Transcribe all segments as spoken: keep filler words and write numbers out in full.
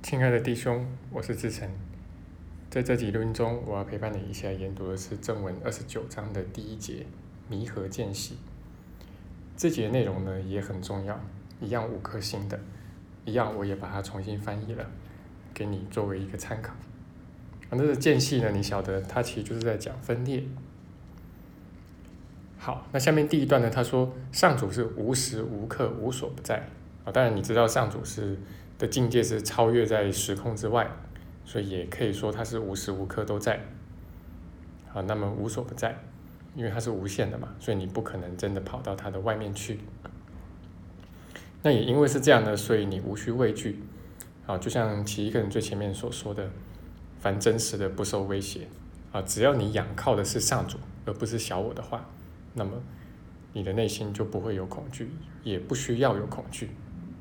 亲爱的弟兄，我是志成。在这集录音中，我要陪伴你一起来研读的是正文二十九章的第一节弥合间隙。这节内容呢也很重要，一样五颗星的，一样我也把它重新翻译了，给你作为一个参考。那这个间隙呢，你晓得它其实就是在讲分裂。好，那下面第一段呢，他说上主是无时无刻无所不在啊。当然你知道上主是的境界是超越在时空之外，所以也可以说他是无时无刻都在。好，那么无所不在，因为它是无限的嘛，所以你不可能真的跑到它的外面去。那也因为是这样呢，所以你无需畏惧。啊，就像其一个人最前面所说的，凡真实的不受威胁。啊，只要你仰靠的是上主，而不是小我的话，那么你的内心就不会有恐惧，也不需要有恐惧。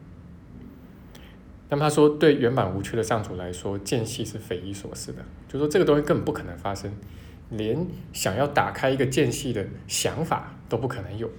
那么他说，对圆满无缺的上主来说，间隙是匪夷所思的，就是说这个东西根本不可能发生，连想要打开一个间隙的想法都不可能有。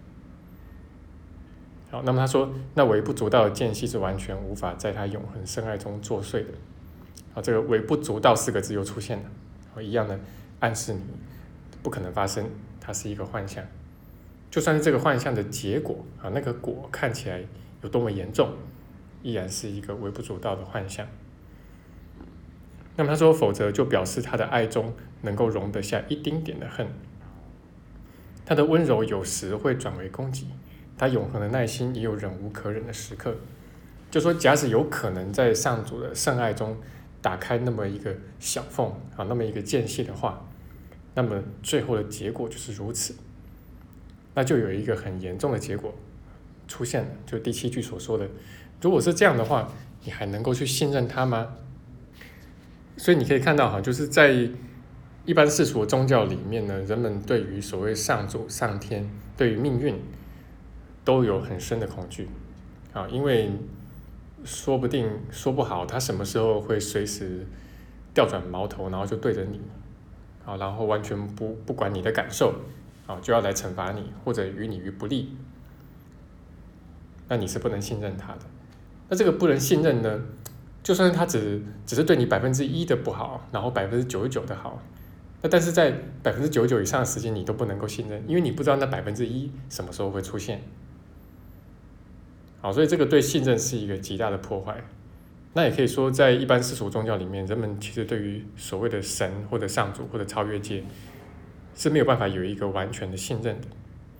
好，那么他说，那微不足道的间隙是完全无法在他永恒深爱中作祟的。好，这个微不足道四个字又出现了，好，一样的暗示你不可能发生，它是一个幻象。就算是这个幻象的结果啊，那个果看起来有多么严重，依然是一个微不足道的幻象。那么他说，否则就表示他的爱中能够容得下一丁点的恨。他的温柔有时会转为攻击，他永恒的耐心也有忍无可忍的时刻。就说假使有可能在上主的圣爱中打开那么一个小缝啊，那么一个间隙的话，那么最后的结果就是如此。那就有一个很严重的结果出现了，就第七句所说的，如果是这样的话，你还能够去信任他吗？所以你可以看到哈，就是在一般世俗的宗教里面呢，人们对于所谓上主、上天，对于命运都有很深的恐惧啊，因为说不定说不好，他什么时候会随时调转矛头，然后就对着你啊，然后完全不不管你的感受啊，就要来惩罚你，或者于你于不利。那你是不能信任他的。那这个不能信任呢，就算他只只是对你百分之一的不好，然后百分之九十九的好，那但是在百分之九十九以上的时间你都不能够信任，因为你不知道那百分之一什么时候会出现。好，所以这个对信任是一个极大的破坏。那也可以说，在一般世俗宗教里面，人们其实对于所谓的神或者上主或者超越界是没有办法有一个完全的信任的。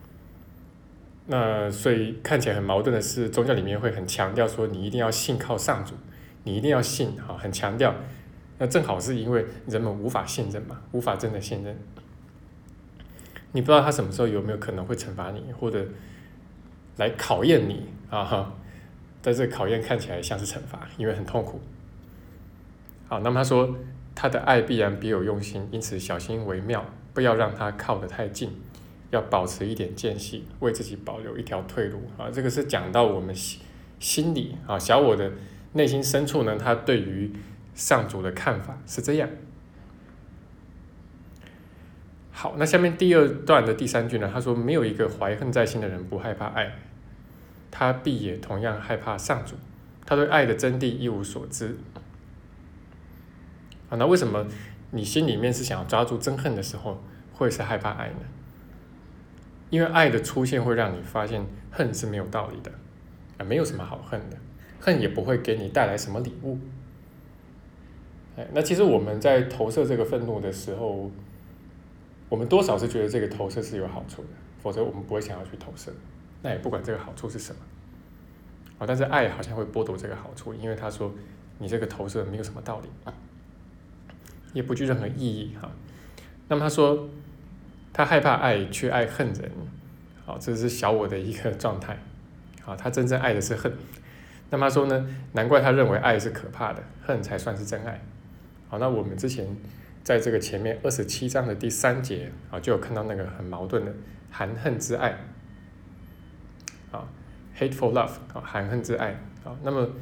那所以看起来很矛盾的是，宗教里面会很强调说，你一定要信靠上主，你一定要信，很强调。那正好是因为人们无法信任嘛，无法真的信任。你不知道他什么时候有没有可能会惩罚你，或者来考验你啊哈。但这个考验看起来像是惩罚，因为很痛苦。好，那么他说，他的爱必然别有用心，因此小心为妙，不要让他靠得太近。要保持一点间隙，为自己保留一条退路啊！这个是讲到我们心里啊，小我的内心深处呢，他对于上主的看法是这样。好，那下面第二段的第三句呢，他说没有一个怀恨在心的人不害怕爱，他必也同样害怕上主，他对爱的真谛一无所知。啊，那为什么你心里面是想要抓住憎恨的时候，会是害怕爱呢？因为爱的出现会让你发现恨是没有道理的，啊，没有什么好恨的，恨也不会给你带来什么礼物。那其实我们在投射这个愤怒的时候，我们多少是觉得这个投射是有好处的，否则我们不会想要去投射。那也不管这个好处是什么，啊，但是爱好像会剥夺这个好处，因为他说你这个投射没有什么道理，也不具任何意义哈。那么他说，他害怕爱，却爱恨人，好，这是小我的一个状态，好，他真正爱的是恨。那么他说呢，难怪他认为爱是可怕的，恨才算是真爱。好，那我们之前在这个前面二十七章的第三节啊，就有看到那个很矛盾的含恨之爱，啊 ，hateful love， 啊，含恨之爱，啊，那么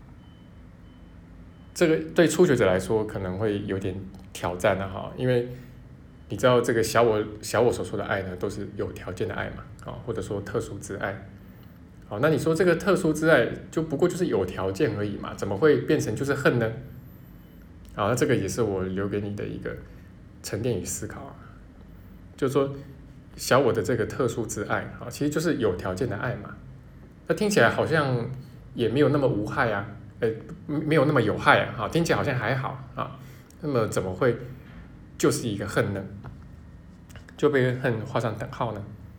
这个对初学者来说可能会有点挑战了哈，因为你知道这个小我小我所说的爱呢，都是有条件的爱嘛，啊，或者说特殊之爱， 好，那你说这个特殊之爱就不过就是有条件而已嘛，怎么会变成就是恨呢？好，那这个也是我留给你的一个沉淀与思考啊，就是说小我的这个特殊之爱啊，其实就是有条件的爱嘛。那听起来好像也没有那么无害啊，呃，没有那么有害啊，听起来好像还好啊。那么怎么会就是一个恨呢？就被恨画上等号呢？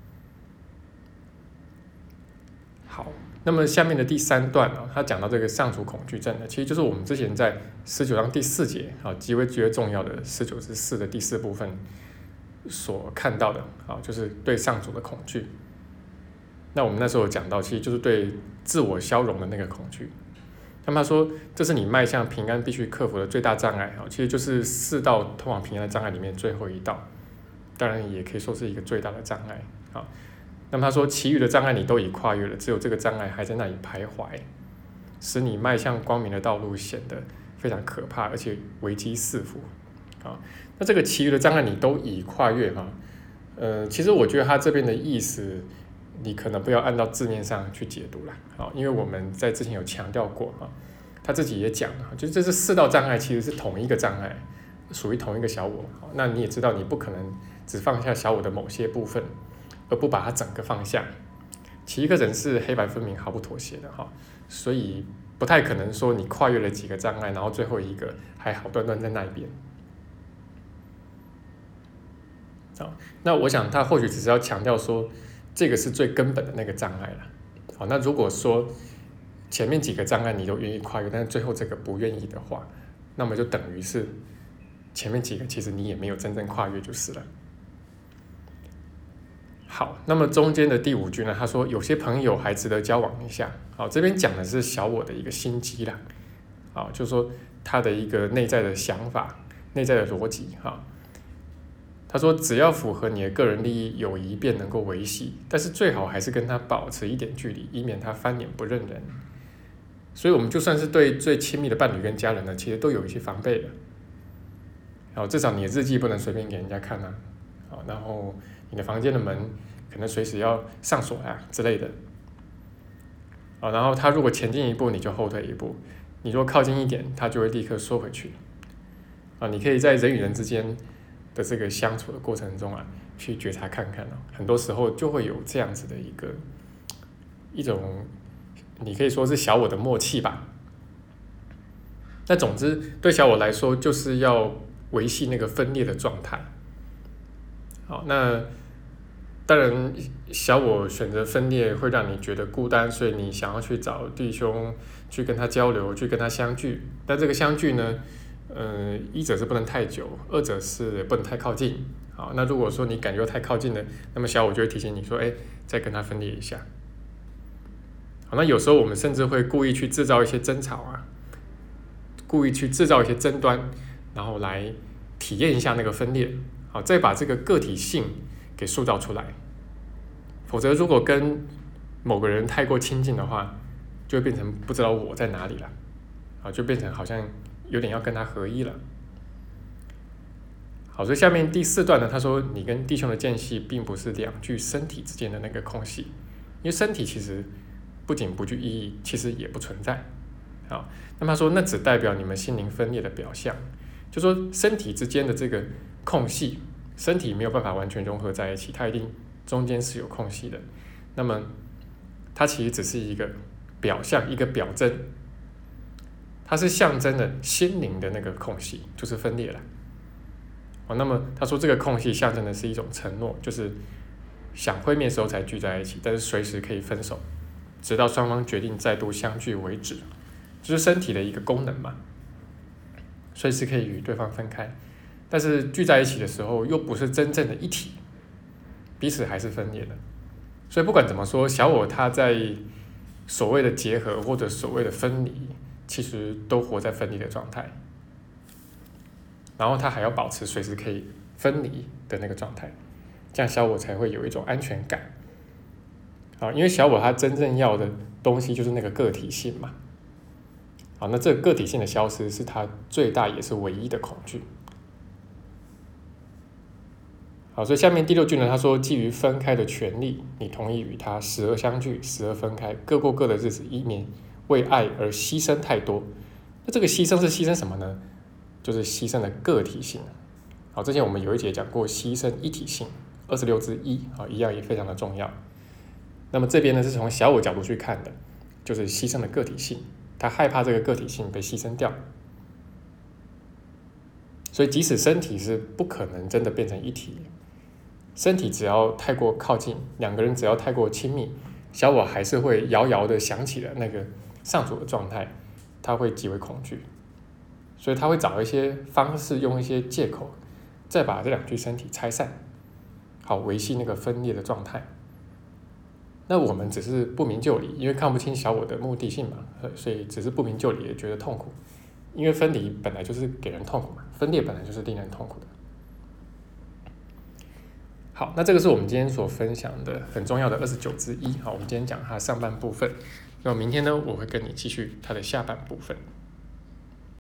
好，那么下面的第三段啊，他讲到这个上主恐惧症呢，其实就是我们之前在十九章第四节啊，极为极为重要的十九之四的第四部分所看到的啊，就是对上主的恐惧。那我们那时候有讲到，其实就是对自我消融的那个恐惧。那么他说，这是你迈向平安必须克服的最大障碍啊，其实就是四道通往平安的障碍里面最后一道，当然也可以说是一个最大的障碍啊。那么他说，其余的障碍你都已跨越了，只有这个障碍还在那里徘徊，使你迈向光明的道路显得非常可怕，而且危机四伏啊。那这个其余的障碍你都已跨越哈，呃，其实我觉得他这边的意思，你可能不要按照字面上去解读啦，啊，因为我们在之前有强调过啊，他自己也讲了，就是这是四道障碍其实是同一个障碍，属于同一个小我。那你也知道，你不可能只放下小我的某些部分，而不把它整个放下。其一个人是黑白分明、毫不妥协的哈，所以不太可能说你跨越了几个障碍，然后最后一个还好端端在那一边。好，那我想他或许只是要强调说，这个是最根本的那个障碍了。好，那如果说前面几个障碍你都愿意跨越，但是最后这个不愿意的话，那么就等于是前面几个其实你也没有真正跨越就是了。好，那么中间的第五句呢，他说有些朋友还值得交往一下。好，这边讲的是小我的一个心机啦，好，就是说他的一个内在的想法、内在的逻辑哈。他说只要符合你的个人利益，友谊便能够维系，但是最好还是跟他保持一点距离，以免他翻脸不认人。所以我们就算是对最亲密的伴侣跟家人呢，其实都有一些防备的。好，至少你的日记不能随便给人家看啊，好，然后你的房间的门可能随时要上锁啊之类的。好，然后他如果前进一步，你就后退一步；你如果靠近一点，他就会立刻缩回去。啊，你可以在人与人之间的这个相处的过程中啊，去觉察看看哦，很多时候就会有这样子的一个一种，你可以说是小我的默契吧。那总之，对小我来说，就是要维系那个分裂的状态。好，那当然，小我选择分裂会让你觉得孤单，所以你想要去找弟兄去跟他交流，去跟他相聚。但这个相聚呢，呃，一者是不能太久，二者是不能太靠近。好，那如果说你感觉太靠近了，那么小我就会提醒你说，哎，再跟他分裂一下。好，那有时候我们甚至会故意去制造一些争吵啊，故意去制造一些争端，然后来体验一下那个分裂。好，再把这个个体性给塑造出来。否则，如果跟某个人太过亲近的话，就会变成不知道我在哪里了，啊，就变成好像有点要跟他合一了。好，所以下面第四段呢，他说你跟弟兄的间隙并不是两具身体之间的那个空隙，因为身体其实不仅不具意义，其实也不存在。好，那么他说那只代表你们心灵分裂的表象，就说身体之间的这个空隙，身体没有办法完全融合在一起，它一定中间是有空隙的。那么它其实只是一个表象，一个表征，它是象征了心灵的那个空隙，就是分裂了。哦，那么他说这个空隙象征的是一种承诺，就是想会面的时候才聚在一起，但是随时可以分手，直到双方决定再度相聚为止。就是身体的一个功能嘛，随时可以与对方分开，但是聚在一起的时候又不是真正的一体，彼此还是分裂的。所以不管怎么说，小我他在所谓的结合或者所谓的分离，其实都活在分离的状态。然后他还要保持随时可以分离的那个状态，这样小我才会有一种安全感。好，因为小我他真正要的东西就是那个个体性嘛。好，那这个个体性的消失是他最大也是唯一的恐惧。 好，所以下面第六句呢，他说基于分开的权利，你同意与他时而相聚，时而分开，各过各的日子，以免为爱而牺牲太多。那这个牺牲是牺牲什么呢？就是牺牲的个体性。好，之前我们有一节讲过牺牲一体性，二十六之一，好，一样也非常的重要。那么这边呢是从小我角度去看的，就是牺牲的个体性，他害怕这个个体性被牺牲掉。所以即使身体是不可能真的变成一体，身体只要太过靠近，两个人只要太过亲密，小我还是会遥遥的想起了那个上主的状态，他会极为恐惧，所以他会找一些方式，用一些借口，再把这两具身体拆散，好维系那个分裂的状态。那我们只是不明就里，因为看不清小我的目的性嘛，所以只是不明就里也觉得痛苦，因为分离本来就是给人痛苦嘛，分裂本来就是令人痛苦的。好，那这个是我们今天所分享的很重要的二十九之一。好，我们今天讲它上半部分，那么明天呢，我会跟你继续它的下半部分。